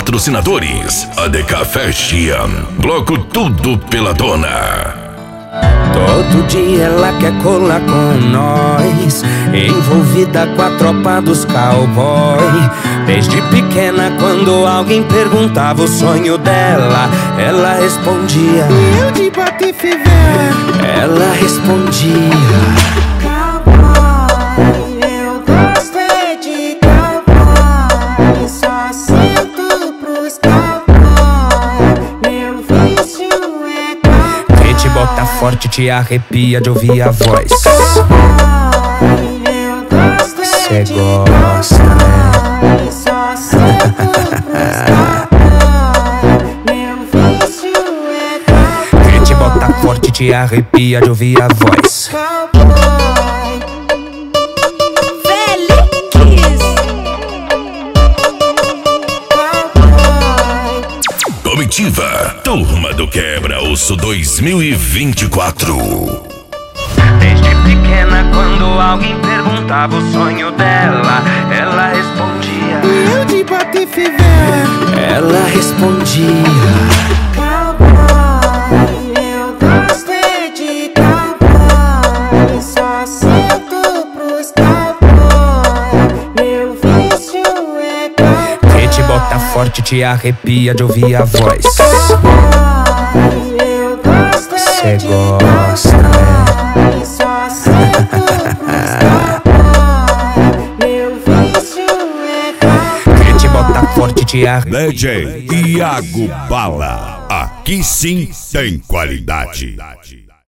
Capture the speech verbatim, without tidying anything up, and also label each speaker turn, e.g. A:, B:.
A: Patrocinadores: A D K Fashion, Bloco Tudo Pela Dona.
B: Todo dia ela quer colar com nós, envolvida com a tropa dos cowboy. Desde pequena, quando alguém perguntava o sonho dela, ela respondia:
C: eu de Patife velho.
B: Ela respondia:
C: cowboy, eu gosto é de cowboy, só sinto pros cowboy, meu vício é cowboy.
B: Quem te bota forte te arrepia de ouvir a voz.
C: Eu gosto é
B: Cê
C: de
B: gosta, né?
C: cowboy, só sinto pros cowboy, meu vício é cowboy.
B: Quem te bota forte te arrepia de ouvir a voz.
A: Comitiva, Turma do Quebra-Osso dois mil e vinte e quatro.
B: Desde pequena, quando alguém perguntava o sonho dela, ela respondia:
C: eu de Patife velho.
B: Ela respondia:
C: cowboy, eu gosto é de cowboy, só sinto pros cowboy, meu vício é cowboy.
B: quem te bota forte te arrepia de ouvir a voz.
C: Eu gosto
B: Cê
C: é de
B: gosta, né?
C: cowboy, só sinto pros cowboy, meu vício é cowboy.
B: Quem te bota forte te arrepia.
A: D J Iago Bala, aqui sim tem qualidade.